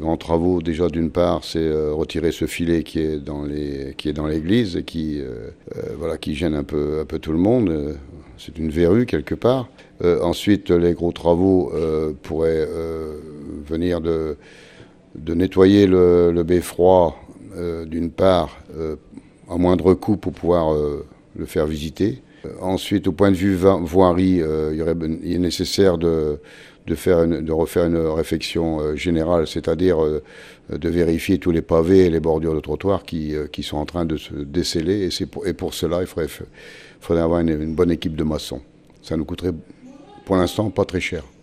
grands travaux, déjà d'une part, c'est retirer ce filet qui est dans l'église et qui gêne un peu tout le monde. C'est une verrue quelque part. Ensuite, les gros travaux pourraient venir de nettoyer le beffroi, d'une part, à moindre coût pour pouvoir le faire visiter. Ensuite, au point de vue voirie, il est nécessaire de refaire une réfection générale, c'est-à-dire de vérifier tous les pavés et les bordures de trottoir qui sont en train de se déceler. Et pour cela, il faudrait avoir une bonne équipe de maçons. Ça nous coûterait pour l'instant pas très cher.